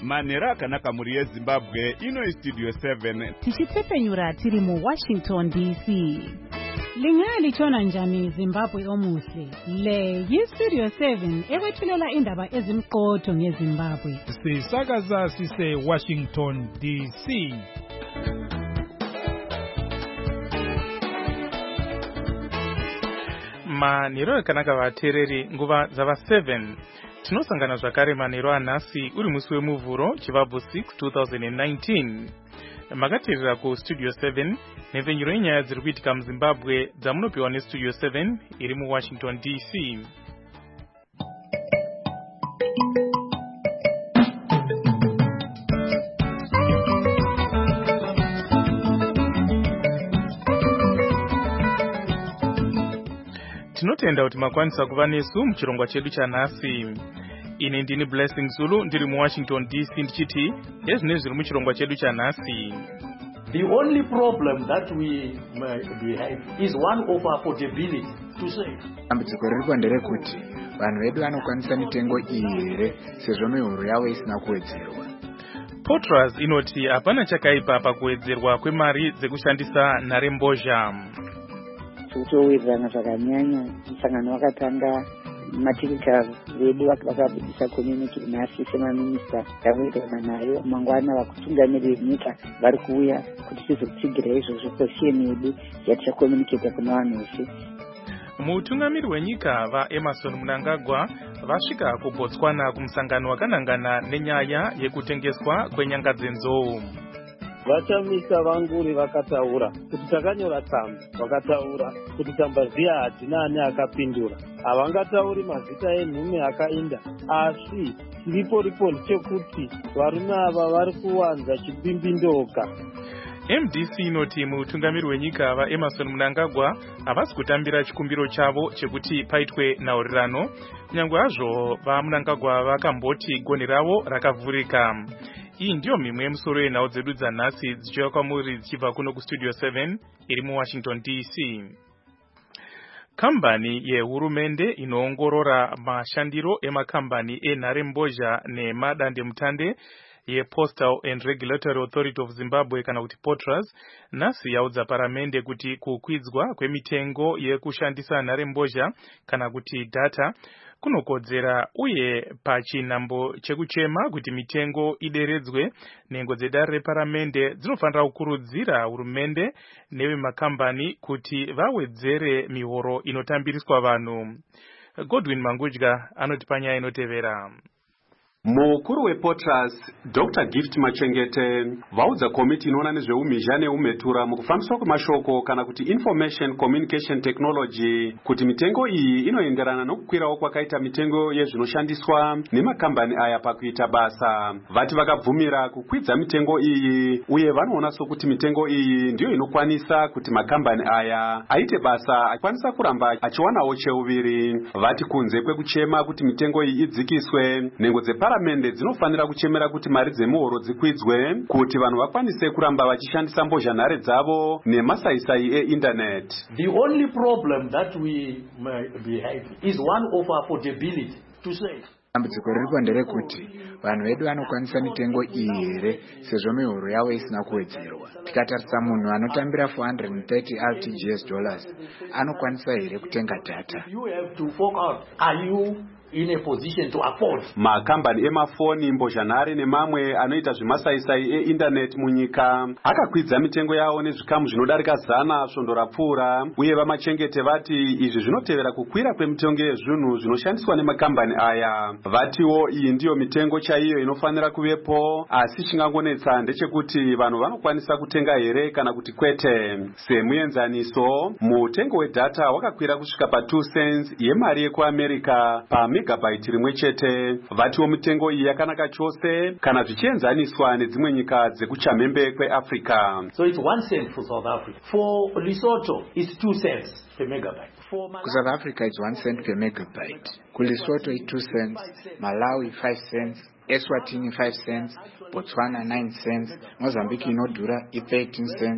manhero akanaka muri yezimbabwe. Ino Studio 7 tichitsepenyura tiri muWashington DC. Lingalitshona njani Zimbabwe omuhle? Le yiStudio 7 ekwethulela indaba ezimqotho ngeZimbabwe. Sisakaza sise Washington DC. Manhero akanaka vateereri, nguva dzava 7. Tinosangana zvakare manhero anhasi uri musi wemuvhuro chivabvu 6 2019. Makateerera kuStudio 7 nhepfenyuro yenyaya dziri kuitika muZimbabwe dzamunopiwa neStudio 7 iri muWashington DC. Tinotenda kuti makwanisa kuva nesu muchirongwa chedu chanhasi. Ini ndini Blessing Zulu ndiri muWashington DC ndichiti ezvine zviri muchirongwa chedu chanhasi. The only problem that we have is one of affordability to say. Dambudziko riri nderekuti vanhu vedu vanokwanisa mitengo iyi here sezvo mihoro yavo isina kuwedzerwa. Potras inoti hapana chakaipa pakuwedzerwa kwemari dzekushandisa nharembozha. Kutowirirana zvakanyanya musangano wakatanga matikita vedu vakabudisa community nhasi semaminista yavoitana nayo mangwana vakutungamirira nyika vari kuuya kuti tizotsigira izvozvo posiyeni yedu yatichakomunicata kuna vanhu vese. Mutungamiri wenyika vaEmerson Mnangagwa vasvika kuBotswana kumusangano wakanangana nenyaya yekutengeswa kwenyanga dzenzou. Vachamisa vanguri vakataura kuti takanyora tsamba, vakataura kuti tsamba dziya hadzina ani akapindura. Havangatauri mazita enhume akainda, asi chiripo chekuti varume ava vari kuwanza chipimbindoka. MDC inoti mutungamiri wenyika vaEmerson Mnangagwa havasi kutambira chikumbiro chavo chekuti paitwe nhaurirano, kunyange hazvo vaMnangagwa vakamboti gonhi ravo rakavhurika. Iyi ndiyo mimwe yemusoro yenhau dzedu dzanhasi dzichiuya kwamuri dzichibva kuno kuStudio 7 iri muWashington DC. Kambani yehurumende inoongorora mashandiro emakambani enharembozha nemadandemutande yePostal and Regulatory Authority of Zimbabwe kana kuti Potras nhasi yaudza paramende kuti kukwidzwa kwemitengo yekushandisa nharembozha kana kuti data kunokodzera uye pachinambo chekuchema kuti mitengo ideredzwe. Nhengo dzedare reparamende dzinofanira kukurudzira hurumende nevemakambani kuti vawedzere mihoro inotambiriswa vanhu. Godwin Mangudya anoti panyaya inotevera. Mukuru wePotras Dr. Gift Machengete vaudza komiti inoona nezveumhizha neumhetura mukufambiswa kwemashoko kana kuti Information Communication Technology kuti mitengo iyi inoenderana nokukwirawo kwakaita mitengo yezvinoshandiswa nemakambani aya pakuita basa. Vati vakabvumira kukwidza mitengo iyi uye vanoona sokuti mitengo iyi ndiyo inokwanisa kuti makambani aya aite basa akwanisa kuramba achiwanawo cheuviri. Vati kunze kwekuchema kuti mitengo iyi idzikiswe, nhengo dzeparamende dzinofanira kuchemera kuti mari dzemuhoro dzikwidzwe kuti vanhu vakwanise kuramba vachishandisa mbozhanhare dzavo nemasaisai einternet. The only problem that we have is one of affordability to say. Dambudziko riri nderekuti vanhu vedu vanokwanisa mitengo iyi here sezvo mihoro yavo isina kuwedzerwa. Tikatarisa munhu anotambira $430 RTGS anokwanisa here kutenga data. You have to fork out. Are you in a position to afford? Makambani emafoni, mbozhanhare nemamwe anoita zvemasaisai einternet munyika akakwidza mitengo yavo nezvikamu zvinodarika 100 svondo rapfuura, uye vamachengete vati izvi zvinotevera kukwira kwemitengo yezvinhu zvinoshandiswa nemakambani aya. Vatiwo iyi ndiyo mitengo chaiyo inofanira kuvepo, asi chingangonetsa ndechekuti vanhu vanokwanisa kutenga here kana kuti kwete. Semuenzaniso, mutengo wedata wakakwira kusvika pa2 cents yemari yekuAmerica pamegabyte rimwe chete. Vatiwo mitengo iyi yakanaka chose kana zvichienzaniswa nedzimwe nyika dzekuchamhembe kweAfrica. So it's 1 cent for South Africa. For Lesotho, it's 2 cents per megabyte. For South Africa, it's 1 cent per megabyte. Lesotho, it's 2 cents. Malawi, 5 cents. Eswatini, 5 cents. Botswana, 9 cents. Mozambique inodhura, 13 cents.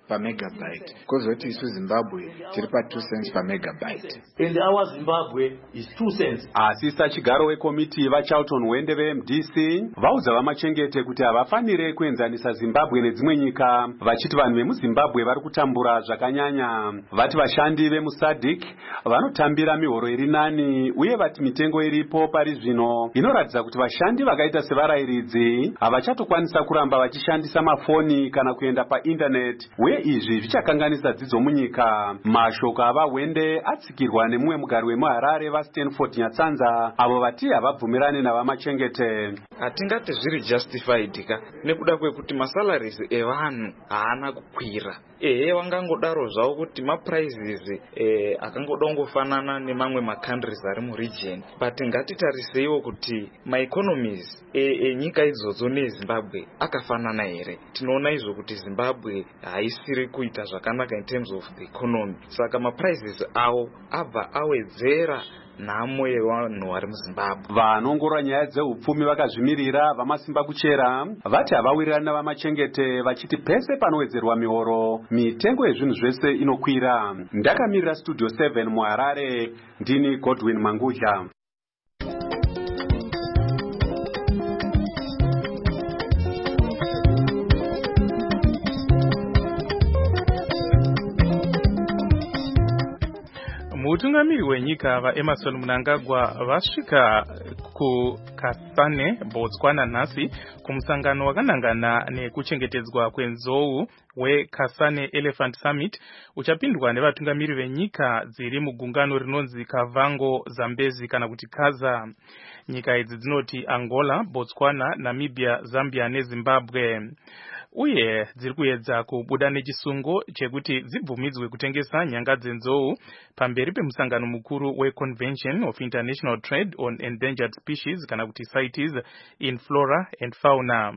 pamegabyte. Kozoti isu Zimbabwe tiri pa 2 cents pamegabyte. And our Zimbabwe is 2 cents. Asisa chigaro wekomiti vaCharlton Wende veMDC vaudza vamachengete kuti havafanire kuenzanisa Zimbabwe nedzimwe nyika, vachiti vanhu vemuZimbabwe vari kutambura zvakanyanya. Vati vashandi vemuSADC vanotambira mihoro iri nani, uye vati mitengo iripo pari zvino inoratidza kuti vashandi vakaita sevarayiridzi havachatokwanisa kuramba vachishandisa mafoni kana kuenda paindaneti, uye izvi zvichakanganisa dzidzo munyika. Mashoko ava Wende atsikirwa nemumwe mugari wemuHarare vaStanford Nyatsanza, avo vati havabvumirani navamachengete. Hatingati zviri justified ka nekuda kwekuti masalaries evanhu haana kukwira. Wangangodaro zvavo kuti maprizes akangoda kungofanana nemamwe macountries ari muregion, but ngatitariseiwo kuti maeconomies enyika idzodzo neZimbabwe akafanana here. Tinoona izvo kuti Zimbabwe haisiri kuita zvakanaka in terms of the economy, saka maprizes avo abva awedzera nhamo yevanhu vari muZimbabwe. Vanongorora nyaya dzeupfumi vakazvimirira vamasimba kuchera vati havawirirani navamachengete, vachiti pese panowedzerwa mihoro mitengo yezvinhu zvese inokwira. Ndakamirira Studio 7 muHarare, ndini Godwin Mangudya. Mutungamiri wenyika vaEmmerson Mnangagwa vasvika kuKasane, Botswana nhasi kumusangano wakanangana nekuchengetedzwa kwenzou weKasane Elephant Summit uchapindwa nevatungamiri venyika dziri mugungano rinonzi Kavango Zambezi kana kuti Kaza. Nyika idzi dzinoti Angola, Botswana, Namibia, Zambia neZimbabwe. Uye dziri kuedza kubuda nechisungo chekuti dzibvumidzwe kutengesa nyanga dzenzou pamberi pemusangano mukuru weConvention of International Trade on Endangered Species kana kuti CITES in Flora and Fauna.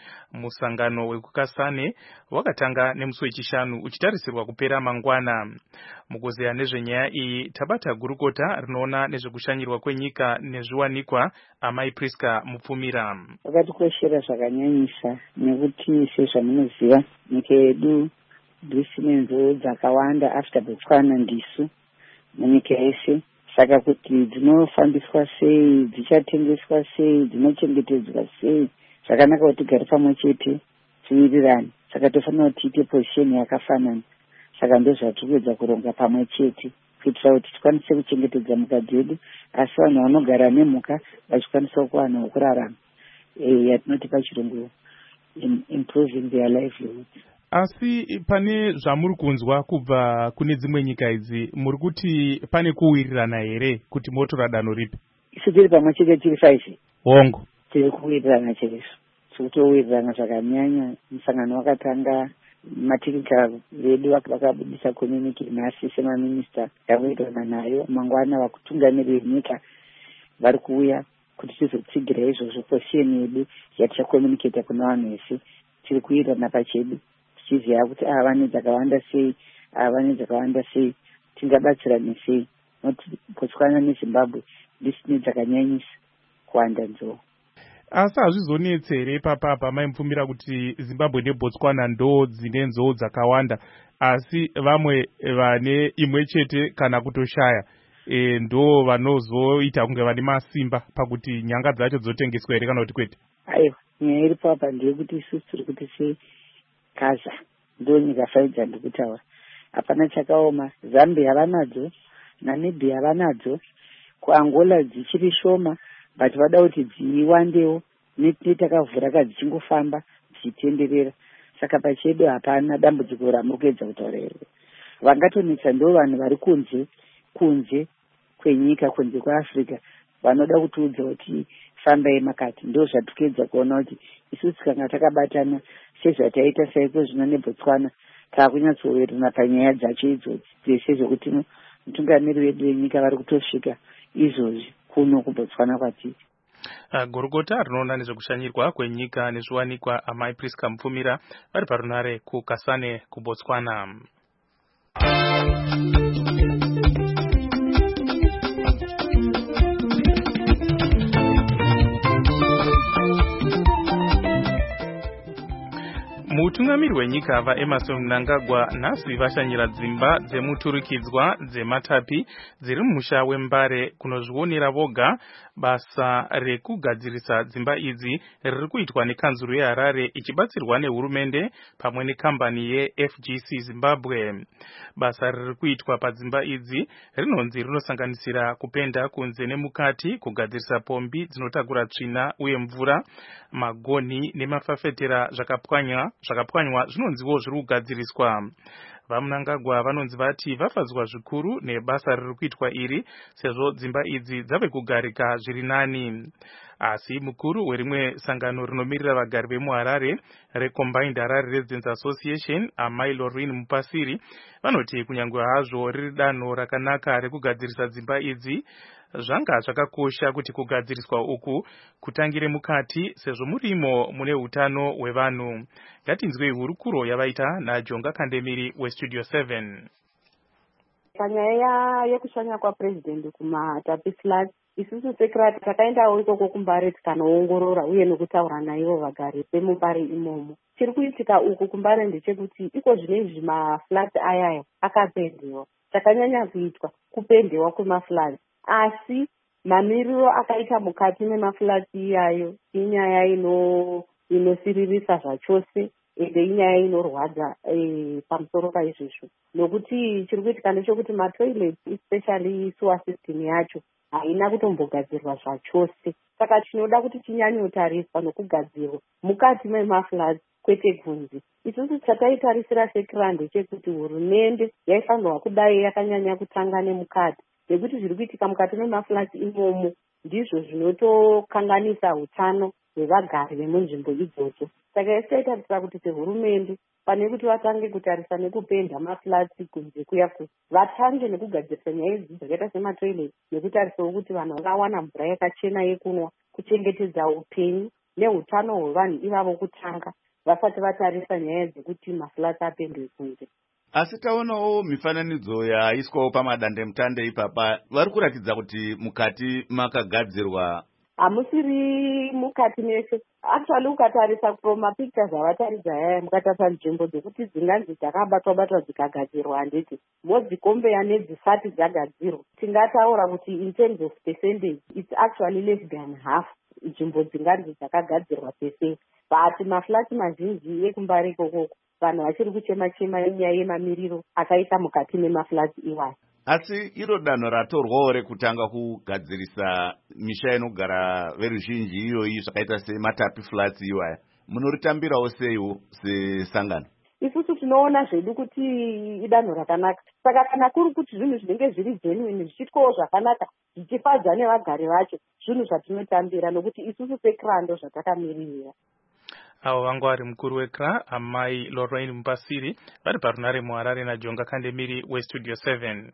Musangano wekukasane wakatanga nemusi wechishanu uchitarisirwa kupera mangwana. Mukuzeya nezvenyaya iyi tabata gurukota rinoona nezvekushanyirwa kwenyika nezviwanikwa Amai Priska Mupfumira. Vakatikoshera zvakanyanyisa nekuti sezvamunoziva nyika yedu ndisine nzou dzakawanda after Botswana ndisu munyika yese, saka kuti dzinofambiswa sei, dzichatengeswa sei, dzinochengetedzwa sei, zvakanaka kuti tigare pamwe chete tiwirirane. Saka tofanira kuti tiite position yakafanana. Saka ndozvatikuedza kuronga pamwe chete kuitira kuti tikwanise kuchengetedza mhuka dzedu, asi vanhu vanogara nemhuka vachikwanisa kuwana wokurarama, yatinoti pachirungu improving their livelihood. Asi pane zvamuri kunzwa kubva kune dzimwe nyika idzi, muri kuti pane kuwirirana here kuti motora danho ripi? Isu tiri pamwe chete tiri 5 hongo tiri kuwirirana chaizvo, tikutowirirana zvakanyanya. Musangano wakatanga mateknical vedu vakabudisa communique nhasi semaminista yakuitana nayo. Mangwana vakutungamirira nyika vari kuuya kuti tizotsigira izvozvo position yedu yatichakomunicata kuna vanhu vese. Tiri kuwirirana pachedu tichiziva kuti vane dzakawanda sei, vane dzakawanda sei, tingabatsirane sei. Noti Botswana neZimbabwe ndisine dzakanyanyisa kuwanda nzou. Asi hazvizonetse here papapa maimupfumira kuti Zimbabwe neBotswana ndo dzine nzou dzakawanda, asi vamwe vane imwe chete kana kutoshaya ndo vanozoita kunge vane masimba pakuti nyanga dzacho dzotengeswa here kana kuti kwete? Aiwa, nyaya iri papa ndeyekuti isusu tiri kuti seKaza ndo nyika 5 dzandikutaura, hapana chakaoma. Zambia havanadzo, Namibia havanadzo, kuAngola dzichiri shoma, but vada kuti dziwandewo netakavhura kadzichingofamba dzichitenderera. Saka pachedu hapana dambudziko ramuri kuedza kutaura here. Vangatonetsa ndo vanhu vari kunze kwenyika, kunze kweAfrica, vanoda kutiudza kuti fambai makati. Ndo zvatikuedza kuona kuti isusu kanga takabatana sezvataita saiko zvino neBotswana takunyatsowirirana panyaya dzacho idzodzi dzese zvokuti mutungamiri wedu wenyika vari kutosvika izvozvi kuno kuBotswana kwatiri. Gurukota rinoona nezvekushanyirwa kwenyika nezviwanikwa Amai Priska Mupfumira vari parunare kuKasane kuBotswana. Mutungamiri vatungamiri wenyika vaEmerson Mnangagwa nhasi vashanyira dzimba dzemuturikidzwa dzematapi dziri mumusha weMbare kunozvionera voga basa rekugadzirisa dzimba idzi riri kuitwa nekanzuru yeHarare ichibatsirwa nehurumende pamwe nekambani yeFGC Zimbabwe. Basa riri kuitwa padzimba idzi rinonzi rinosanganisira kupenda kunze nemukati, kugadzirisa pombi dzinotakura tsvina uye mvura, magoni nemafafetera zvakapwanywa zvinonziwo zviri kugadziriswa. VaMnangagwa vanonzi vati vafadzwa zvikuru nebasa riri kuitwa iri sezvo dzimba idzi dzave kugarika zviri nani. Asi mukuru werimwe sangano rinomirira vagari vemuHarare reCombined Harare Residents Association, Amai Lorraine Mupasiri, vanoti kunyange hazvo riri danho rakanaka rekugadzirisa dzimba idzi, zvanga zvakakosha kuti kugadziriswa uku kutangire mukati sezvo murimo mune utano hwevanhu. Ngatinzwei hurukuro yavaita naJonga Kandemiri weStudio 7. Panyaya yekushanya kwaPresident kumatapi flats, isusu sekrati takaendawo ikoko kuMbare tikanoongorora uye nekutaura naivo vagari vemuMbare imomo. Chiri kuitika uku kuMbare ndechekuti iko zvinezvi maflats ayaya akapendewa. Chakanyanya kuitwa kupendewa kwemaflats, asi mamiriro akaita mukati memaflats iyayo inyaya inosiririsa zvachose ende inyaya inorwadza pamusoro paizvizvo. Nokuti chiri kuitika ndechekuti matoilets especially sewer system yacho haina kutombogadzirwa zvachose. Saka tinoda kuti chinyanyotariswa nokugadzirwa mukati memaflats kwete kunze. Isusu chataitarisira sekirande chekuti hurumende yaifanirwa kudai yakanyanya kutanga nemukati, nekuti zviri kuitika mukati memaflats imomo ndizvo zvinotokanganisa utano hwevagari vemunzvimbo idzodzo. Saka isitaitarisira kuti sehurumende pane kuti vatange kutarisa nekupenda maflats kunze kuyaku, vatange nekugadzirisa nyaya idzi dzakaita sematoilet nekutarisawo kuti vanhu vangawana mvura yakachena yekunwa, kuchengetedza upenyu neutano hwevanhu ivavo kutanga vasati vatarisa nyaya dzekuti maflats apendwe kunze. Asi taonawo mifananidzo yaiswawo pamadandemutande ipapa, vari kuratidza kuti mukati makagadzirwa. Hamusiri mukati mese. Actually ukatarisa from mapictures avataridza yaya, mukatarisa nzvimbo dzekuti dzinganzi dzakabatwa dzikagadzirwa handiti modzikombeya nedzisati dzagadzirwa, tingataura kuti in terms of percentage it's actually less than half nzvimbo dzinganzi dzakagadzirwa pese. But maflats mazhinji ekuMbare ikoko vanhu vachiri kuchema-chema yenyaya yemamiriro akaita mukati memaflats iwayo. Asi iro danho ratorwawo rekutanga kugadzirisa misha inogara veruzhinji iyoyi zvakaita sematapi flats iwaya, munoritambirawo seiwo sesangano? Isusu tinoona zvedu kuti idanho rakanaka. Saka kana kuri kuti zvinhu zvinenge zviri genuine zvichitwawo zvakanaka zvichifadza nevagari vacho, zvinhu zvatinotambira nokuti isusu sekrando zvatakamiririra. Avo vanga vari mukuru weKRA Amai Lorraine Mupasiri vari parunare muHarare naJonga Kandemiri weStudio 7.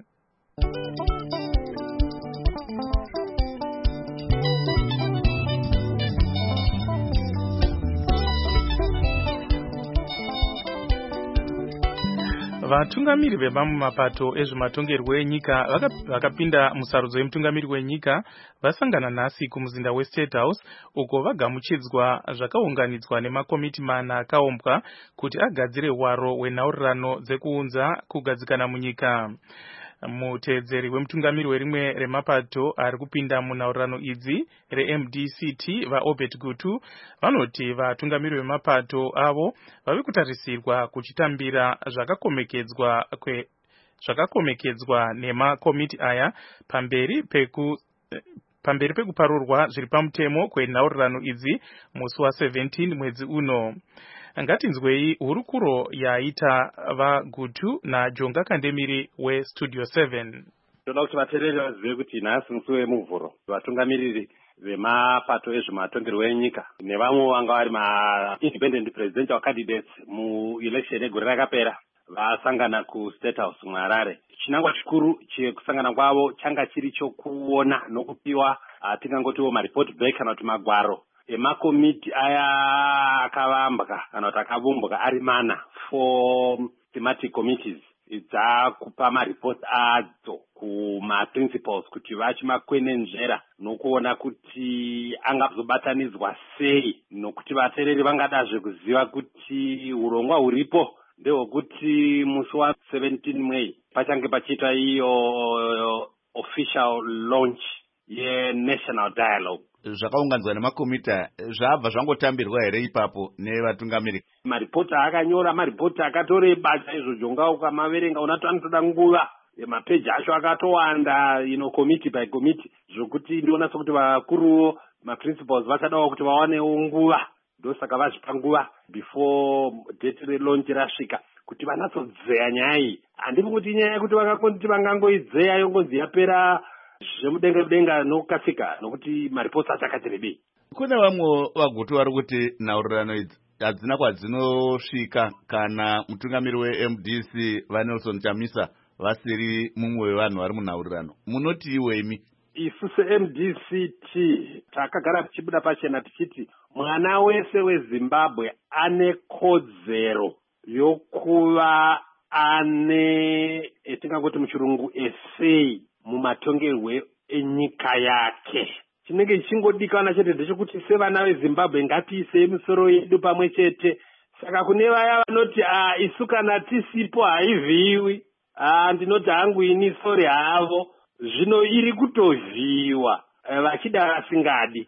Vatungamiri vemamwe mapato ezvematongerwo enyika vakapinda musarudzo yemutungamiri wenyika vasangana nhasi kumuzinda weState House uko vagamuchidzwa zvakaunganidzwa nemakomiti mana akaombwa kuti agadzire hwaro hwenhaurirano dzekuunza kugadzikana munyika. Muteedzeri wemutungamiri werimwe remapato ari kupinda munhaurirano idzi reMDCT vaObert Gutu vanoti vatungamiri vemapato avo vave kutarisirwa kuchitambira zvakakomekedzwa nemakomiti aya pamberi pekuparurwa zviri pamutemo kwenhaurirano idzi musi wa17 mwedzi uno. Ngatinzwei hurukuro yaita vaGutu naJonga Kandemiri weStudio 7. Toda kuti vateereri vazive kuti nhasi musi wemuvhuro vatungamiriri vemapato ezvematongerwo enyika nevamwe vanga vari ma-independent presidential candidates muelection egore rakapera vasangana kuState House muHarare. Chinangwa chikuru chekusangana kwavo changa chiri chokuona nokupiwa tingangotiwo mareport back kana kuti magwaro emakomiti aya akavambwa kana kuti akavumbwa ari mana for thematic committees dzakupa maripoti adzo kumaprincipals kuti vachimakwenenzvera nokuona kuti angazobatanidzwa sei, nokuti vateereri vangadazve kuziva kuti urongwa huripo ndehwekuti musi wa17 May pachange pachiita iyo official launch yenational dialogue. Zvakaunganidzwa nemakomita zvabva zvangotambirwa here ipapo nevatungamiri? Maripoti akanyora maripoti akatoreba chaizvo, Jonga ukamaverenga unati anotoda nguva, mapeji acho akatowanda, committee by committee, zvokuti ndiona sokuti vakuruwo maprincipals vachadawo kuti vawanewo nguva, ndosaka vazvipa nguva before date relaunch rasvika kuti vanatodzeya nyaya iyi. Handiti kuti nyaya yekuti vakakoti vangangoidzeya yongonzi yapera zvemudenga nokukasika, nokuti maripoti achakati rebei. Kune vamwe vagutu vari kuti nhaurirano idzi hadzina kwadzinosvika kana mutungamiri weMDC vaNelson Chamisa vasiri mumwe wevanhu vari munhaurirano. Munoti iwemi? Isu seMDCT takagara tichibuda pachena tichiti mwana wese weZimbabwe ane kodzero yokuva ane etingangoti muchirungu essay mumatongerwe enyika yake. Chinenge chingodikana chete ndechekuti sevana veZimbabwe ngatiisei misoro yedu pamwe chete. Saka kune vaya vanoti isu kana tisipo haivhiwi, ndinoti hangu ini sori havo, zvino iri kutovhiwa vachida vasingadi.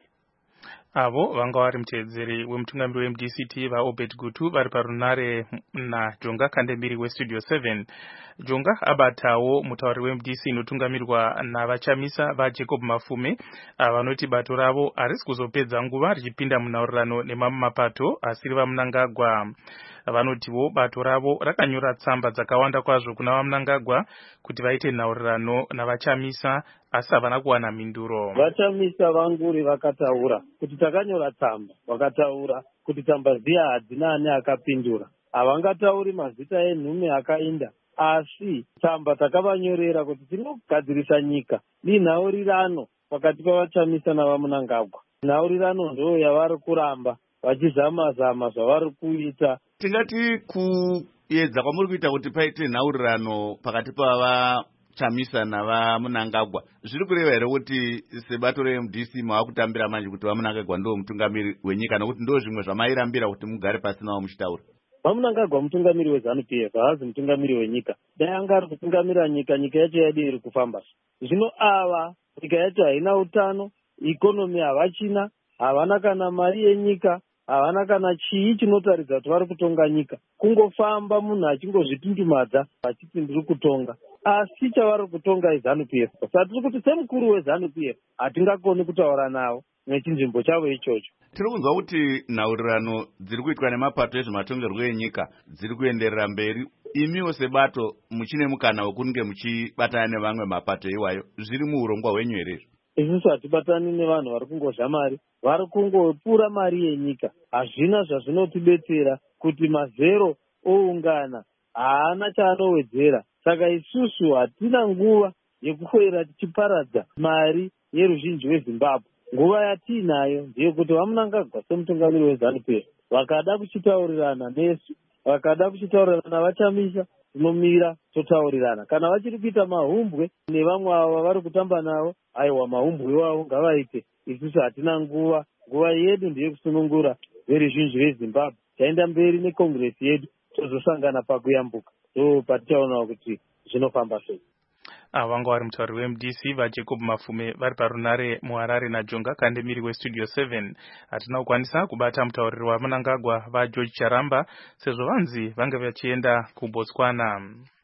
Avo vanga vari muteedzeri wemutungamiri weMDCT vaObed Gutu vari parunare naJonga Kandemiri weStudio 7. Jonga abatawo mutauri weMDC inotungamirwa navachamisa vaJacob Mafume vanoti bato ravo harisi kuzopedza nguva richipinda munhaurirano nemamwe mapato asiri vaMnangagwa. Vanotiwo bato ravo rakanyora tsamba dzakawanda kwazvo kuna vaMnangagwa kuti vaite nhaurirano navachamisa asi havana kuwana mhinduro. Vachamisa vanguri vakataura kuti takanyora tsamba, vakataura kuti tsamba dziya hadzina ani akapindura, havangatauri mazita enhume akainda, asi tsamba takavanyorera kuti tinogadzirisa nyika ninhaurirano pakati pavachamisa navaMnangagwa. Nhaurirano ndo yavari kuramba vachizama-zama zvavari kuita. Tingati kuedza kwamuri kuita kuti paite nhaurirano pakati pavachamisa navaMnangagwa zviri kureva here kuti sebato reMDC mavakutambira manje kuti vaMnangagwa ndo mutungamiri wenyika, nokuti ndo zvimwe zvamairambira kuti mugare pasi navo muchitaura? vaMnangagwa mutungamiri weZANU-PF, haazi mutungamiri wenyika. Dai anga ari kutungamira nyika, nyika yacho yadi iri kufamba. Zvino ava nyika yacho haina utano, ikonomi havachina, havana kana mari yenyika, havana kana chii chinotaridza kuti vari kutonga nyika. Kungofamba munhu achingozvitundumadza achiti ndiri kutonga, asi chavari kutonga iZANU-PF. Saka tiri kuti semukuru weZANU-PF hatingakoni kutaura navo nechinzvimbo chavo ichocho. Tiri kunzwa kuti nhaurirano dziri kuitwa nemapato ezvematongerwo enyika dziri kuenderera mberi. Imiwo sebato muchine mukana wekunge muchibatana nevamwe mapato iwayo, zviri muurongwa hwenyu here? Isusu hatibatani nevanhu vari kungozha mari, vari kungopura mari yenyika. Hazvina zvazvinotibetsera kuti mazero oungana, haana chaanowedzera. Saka isusu hatina nguva yekukwera tichiparadza mari yeruzhinji weZimbabwe. Nguva yatiinayo ndeyekuti vaMnangagwa semutungamiri weZANU-PF vakada kuchitaurirana nesu, vakada kuchitaurirana navachamisa, tinomira totaurirana. Kana vachiri kuita mahumbwe nevamwe ava vari kutamba navo, aiwa mahumbwe wavo ngavaite. Isusu hatina nguva, nguva yedu ndeyekusunungura veruzhinji veZimbabwe. Taenda mberi nekongresi yedu, tozosangana pakuyambuka, ndo patichaonawo kuti zvinofamba sei. Vanga vari mutauri weMDC vaJacob Mafume vari parunare muHarare naJonga Kandemiri weStudio 7. Hatina kukwanisa kubata mutauriri waMnangagwa vaGeorge Charamba sezvo vanzi vanga vachienda kuBotswana.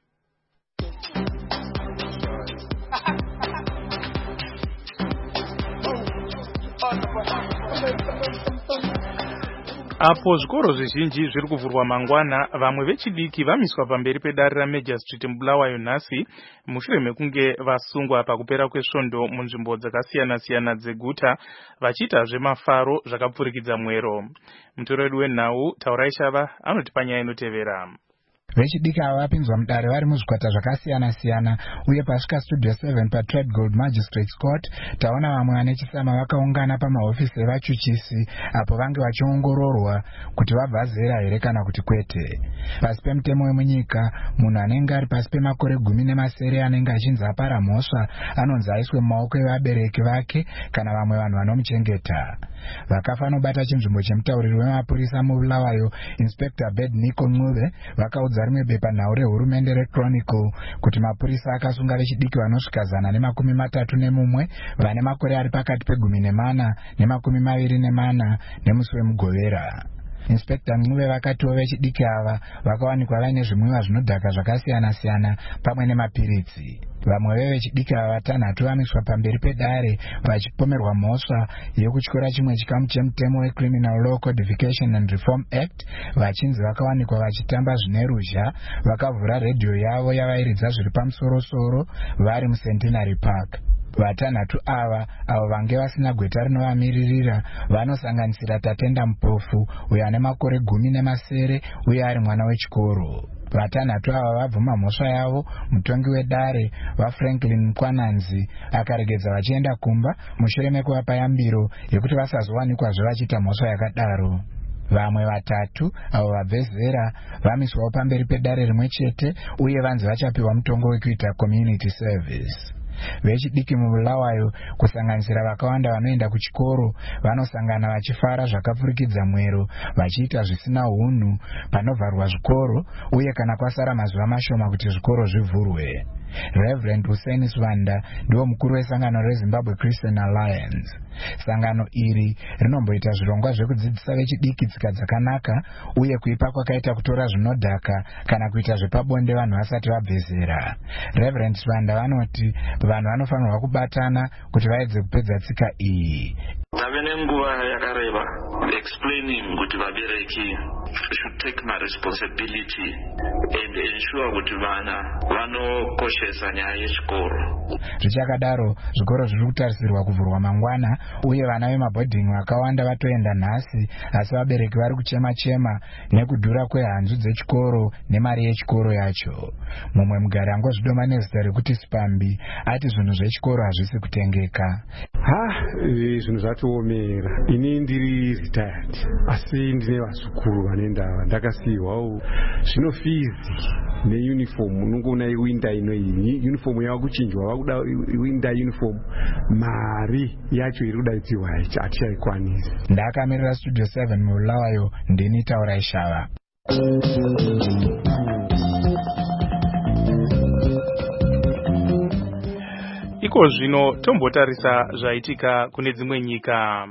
Apo zvikoro zvizhinji zviri kuvhurwa mangwana, vamwe vechidiki vamiswa pamberi pedare raMajor Street muBulawayo nhasi mushure mekunge vasungwa pakupera kwesvondo munzvimbo dzakasiyana-siyana dzeguta vachiita zvemafaro zvakapfurikidza mwero. Mutori wedu wenhau Taurai Shava anoti panyaya inotevera. Vechidiki ava vapinzwa mudare vari muzvikwata zvakasiyana-siyana uye pasvika Studio 7 paTrade Gold Magistrates Court taona vamwe vane chisama vakaungana pamahofisi evachuchisi apo vange vachiongororwa kuti vabva zera here kana kuti kwete. Pasi pemutemo wemunyika, munhu anenge ari pasi pemakore 17 anenge achinzi apara mhosva anonzi aiswe mumaoko evabereki vake kana vamwe vanhu vanomuchengeta. Vakafa vanobata chinzvimbo chemutauriri wemapurisa mubulawayo Inspector Bed Nico Ngube vakaudza rimwe bepanhau rehurumende reChronicle kuti mapurisa akasunga vechidiki vanosvika 131 vane makore ari pakati pe14 ne24 nemusi wemugovera. Inspector Ngube vakatiwo vechidiki ava vakawanikwa vaine zvimwiwa zvinodhaka zvakasiyana-siyana pamwe nemapiritsi. Vamwe vevechidiki ava 3 vamiswa pamberi pedare vachipomerwa mhosva yekutyora chimwe chikamu chemutemo weCriminal Law Codification and Reform Act vachinzi vakawanikwa vachitamba zvine ruzha vakavhura redhiyo yavo yavairidza zviri pamusoro-soro vari muCentenary Park. 3 ava avo vange vasina gweta rinovamiririra vanosanganisira Tatenda Mupofu uyo ane makore 10 uye ari mwana wechikoro. 3 ava vabvuma mhosva yavo. Mutongi wedare vaFranklin Mkwananzi akaregedza vachienda kumba mushure mekuvapa yambiro yekuti vasazowanikwa vachiita mhosva yakadaro. Vamwe 3 avo vabve zera vamiswawo pamberi pedare rimwe chete uye vanzi vachapiwa mutongo wekuita community service. Vechidiki mubulawayo kusanganisira vakawanda vanoenda kuchikoro vanosangana vachifara zvakapfurikidza mwero vachiita zvisina hunhu panovharwa zvikoro uye kana kwasara mazuva mashoma kuti zvikoro zvivhurwe. Reverend Hussein Swanda ndiwo mukuru wesangano reZimbabwe Christian Alliance. Sangano iri rinomboita zvirongwa zvekudzidzisa vechidiki tsika dzakanaka uye kuipa kwakaita kutora zvinodhaka kana kuita zvepabonde vanhu vasati vabve zera. Reverend Swanda vanoti vanhu vanofanirwa kubatana kuti vaedze kupedza tsika iyi. Tave nenguva yakareba explaining kuti vabereki should take my responsibility and ensure kuti vana vanokoshesa nyaya yechikoro. Zvichakadaro zvikoro zviri kutarisirwa kuvhurwa mangwana uye vana vemabhodhingi vakawanda vatoenda nhasi asi vabereki vari kuchema-chema nekudhura kwehanzu dzechikoro nemari yechikoro yacho. Mumwe mugari angozvidoma nezita rekuti Spambi ati zvinhu zvechikoro hazvisi kutengeka. Zvinhu zvatoomera. Ini ndiri retired asi ndine vazukuru vanendava ndakasiyiwawo zvino fizi neuniform unongoona iwinda inoyi uniform yava kuchinjwa vakuda winda uniform mari yacho iri kudaidzirwa hatichaikwanisi. Ndakamirira Studio 7 mubulawayo ndini Taurai Shava. Iko zvino tombotarisa zvaitika kune dzimwe nyika.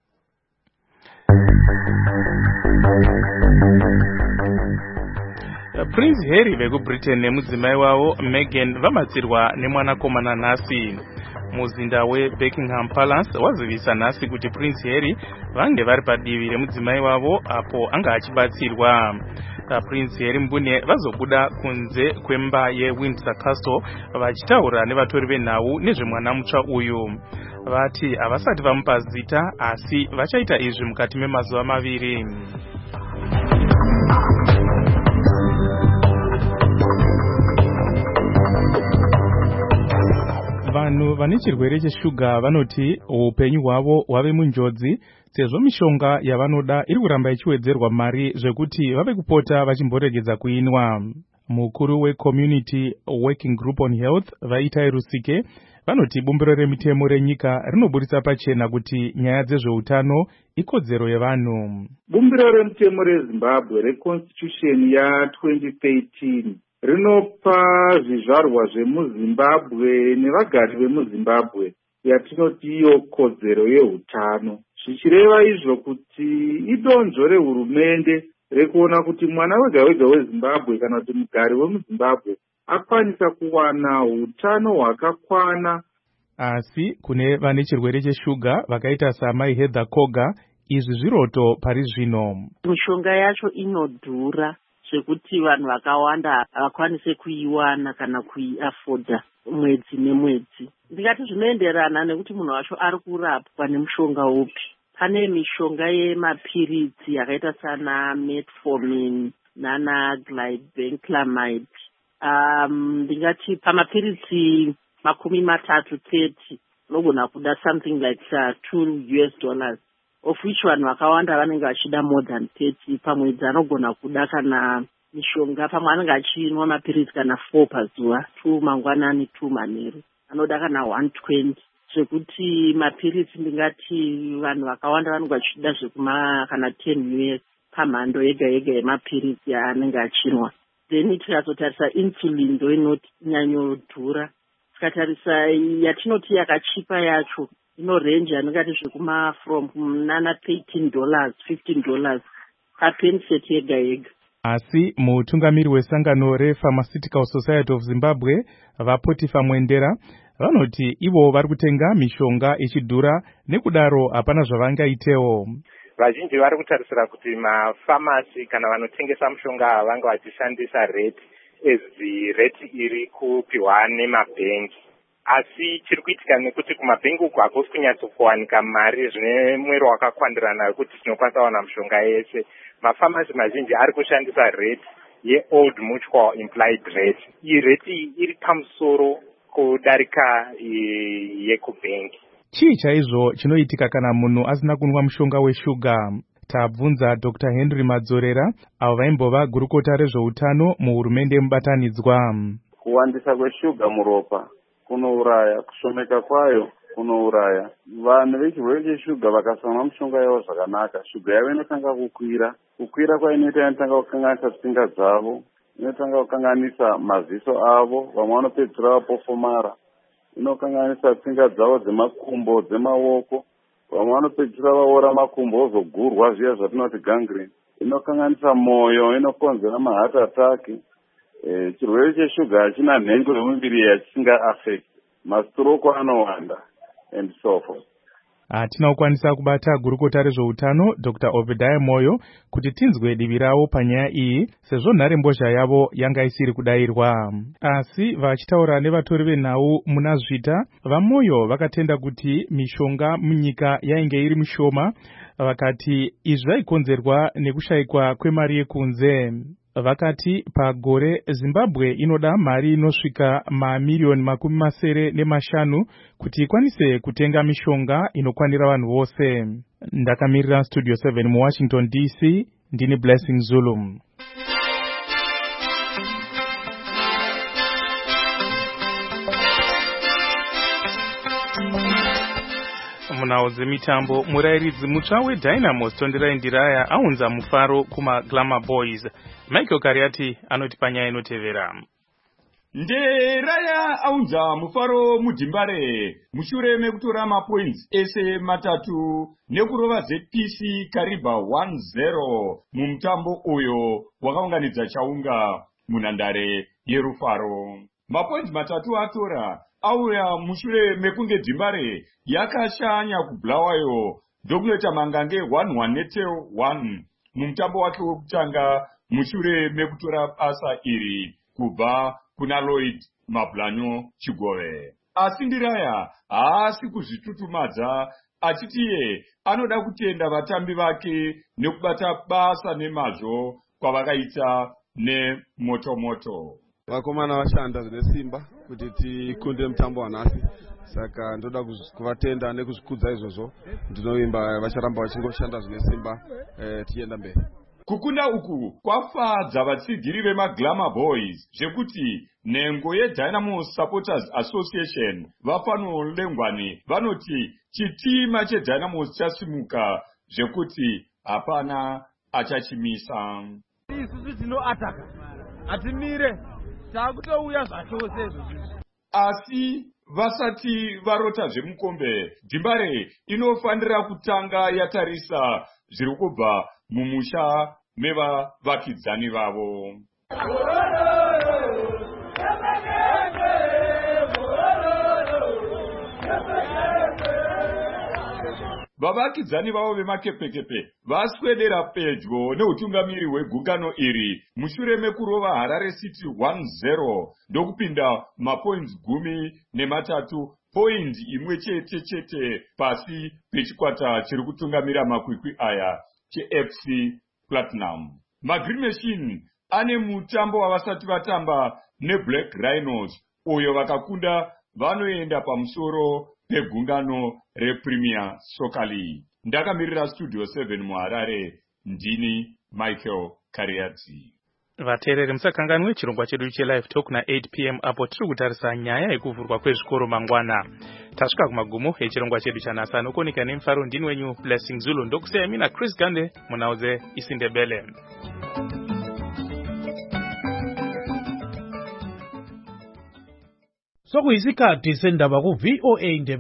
Prince Harry vekuBritain nemudzimai wavo Meghan vamatsirwa nemwanakomana nhasi. Muzinda weBuckingham Palace wazivisa nhasi kuti Prince Harry vange vari padivi remudzimai wavo apo anga achibatsirwa. Prince Harry mbune vazobuda kunze kwemba yeWindsor Castle vachitaura nevatori venhau nezvemwana mutsva uyu. Vati havasati vamupa zita asi vachaita izvi mukati memazuva 2. Vanhu vane chirwere cheshuga vanoti upenyu hwavo hwave munjodzi sezvo mishonga yavanoda iri kuramba ichiwedzerwa mari zvekuti vave kupota vachimboregedza kuinwa. Mukuru weCommunity Working Group on Health Vaitai Rusike vanoti bumbiro remitemo renyika rinoburitsa pachena kuti nyaya dzezveutano ikodzero yevanhu. Bumbiro remitemo reZimbabwe reConstitution ya2013 rinopa zvizvarwa zvemuZimbabwe nevagari vemuZimbabwe yatinoti iyo kodzero yeutano. Zvichireva izvo kuti idonzvo rehurumende rekuona kuti mwana wega wega weZimbabwe kana kuti mugari wemuZimbabwe akwanisa kuwana utano hwakakwana. Asi kune vane chirwere cheshuga vakaita saMai Heather Koga izvi zviroto pari zvino. Mishonga yacho inodhura zvekuti vanhu vakawanda havakwanise kuiwana kana kuiafoda mwedzi nemwedzi. Ndingati zvinoenderana nekuti munhu wacho ari kurapwa nemushonga upi. Pane mishonga yemapiritsi yakaita sana metformin nana glibenclamide. Ndingati pamapiritsi 30 unogona kuda something like $2 of which vanhu vakawanda vanenge vachida more than 30 pamwedzi. Anogona kuda kana mishonga pamwe anenge achinwa mapiritsi kana 4 pazuva, 2 mangwanani 2 manheru, anoda kana 120. Zvekuti mapiritsi ndingati vanhu vakawanda vanenge vachida zvekuma kana 10 US pamhando yega yega yemapiritsi yaanenge achinwa. Then tikazotarisa insulin ndo inonyanyodhura. Tikatarisa yatinoti yakachipa yacho inorenji anongati zvekuma from nana $13 $15 papenset yega yega. Asi mutungamiri wesangano rePharmaceutical Society of Zimbabwe vaPotifa Mwendera vanoti ivo vari kutenga mishonga ichidhura, nekudaro hapana zvavangaitewo. Vazhinji vari kutarisira kuti mafamasi kana vanotengesa mushonga vanga vachishandisa rate as rate iri kupiwa nemabhengi. Asi chiri kuitika nekuti kumabhengi uku hakusi kunyatsokuwanika mari zvine mwero wakakwandirana wekuti tinokwanisa kuwana mushonga yese. Mafamasi mazhinji ari kushandisa rate ye-old mutual implied rate. Iyi rate iri pamusoro kudarika yekubhengi. Chii chaizvo chinoitika kana munhu asina kunwa mushonga weshuga? Tabvunza Dr. Henry Madzorera, avo vaimbova gurukota rezveutano muhurumende mubatanidzwa. Kuwandisa kweshuga muropa kunouraya, kushomeka kwayo kunouraya. Vanhu vechirwere cheshuga vakasamwa mushonga yavo zvakanaka, shuga yavo inotanga kukwira. Kukwira kwainoita inotanga kukanganisa tsinga dzavo, inotanga kukanganisa maziso avo, vamwe vanopedzisira vapofomara. Inokanganisa tsinga dzavo dzemakumbo, dzemaoko, vamwe vanopedzisira vaora makumbo ozogurwa zviya zvatinoti gangrene. Inokanganisa moyo, inokonzera maheart attack. Chirwere cheshuga hachina nhengo yemuviri yachisinga affect. Mastroko anowanda and so forth. Hatina kukwanisa kubata gurukota rezveutano Dr. Obadiah Moyo kuti tinzwe divi ravo panyaya iyi, sezvo nharembozha yavo yanga isiri kudayirwa. Asi vachitaura nevatori venhau muna Zvita, vaMoyo vakatenda kuti mishonga munyika yainge iri mishoma, vakati izvi zvaikonzerwa nekushayikwa kwemari yekunze. Vakati pagore Zimbabwe inoda mari inosvika mamiliyoni 500 kuti ikwanise kutenga mishonga inokwanira vanhu vose. Ndakamirira Studio 7 muWashington DC, ndini Blessing Zulu. Munhau dzemitambo, murairidzi mutsva weDynamos Tondirai Ndiraya aunza mufaro kumaGlamour Boys. Michael Kariati anoti panyaya inotevera. Ndiraya aunza mufaro muDhimbare mushure mekutora mapoints ese matatu nekurova ZPC Kariba 1-0 mumutambo uyo wakaunganidza chaunga munhandare yerufaro. Mapoints matatu atora auya mushure mekunge Dhimbare yakashanya kuBulawayo ndokunoita mangange 1-1 neteo 1 mumutambo wake wekutanga mushure mekutora basa iri kubva kuna Lloyd Mablanyo Chigove. Asi Ndiraya haasi kuzvitutumadza, achitiye anoda kutenda vatambi vake nekubata basa nemazvo kwavakaita nemotomoto. Vakomana vashanda zvine simba kuti tikunde mutambo wanhasi, saka ndoda kuvatenda nekuzvikudza izvozvo. Ndinovimba vacharamba vachingoshanda zvine simba tienda mberi. Kukunda uku kwafadza vatsigiri vemaGlamour Boys zvekuti nhengo yeDynamos Supporters Association vapano Lengwani vanoti chitima cheDynamos chasimuka zvekuti hapana achachimisa. Isusu tinoataka atimire takutouya zvachose izvozvo. Asi vasati varota zvemukombe, Dhimbare inofanira kutanga yatarisa zviri kubva mumusha mevavakidzani vavo. Vavakidzani vavo vemakepekepe vaswedera pedyo neutungamiri hwegungano iri mushure mekurova Harare City 1-0 ndokupinda mapoints 13, point imwe chete pasi pechikwata chiri kutungamira makwikwi aya cheFC Platinum. magreen machine ane mutambo wavasati vatamba neBlack Rhinos uyo vakakunda vanoenda pamusoro pegungano rePremier Soccer League. Ndakamirira Studio 7 muHarare, ndini Michael Kariadzi. Vateereri musakanganwe chirongwa chedu cheLive Talk na8 p.m. apo tiri kutarisa nyaya yekuvhurwa kwezvikoro mangwana. Tasvika kumagumo echirongwa chedu chanhasi. Anokuoneka nemufaro ndini wenyu Blessing Zulu. Ndokusiyai mina Chris Gande munauze Isindebele. Sokuyisikhathi sendaba ku VOA Indebe.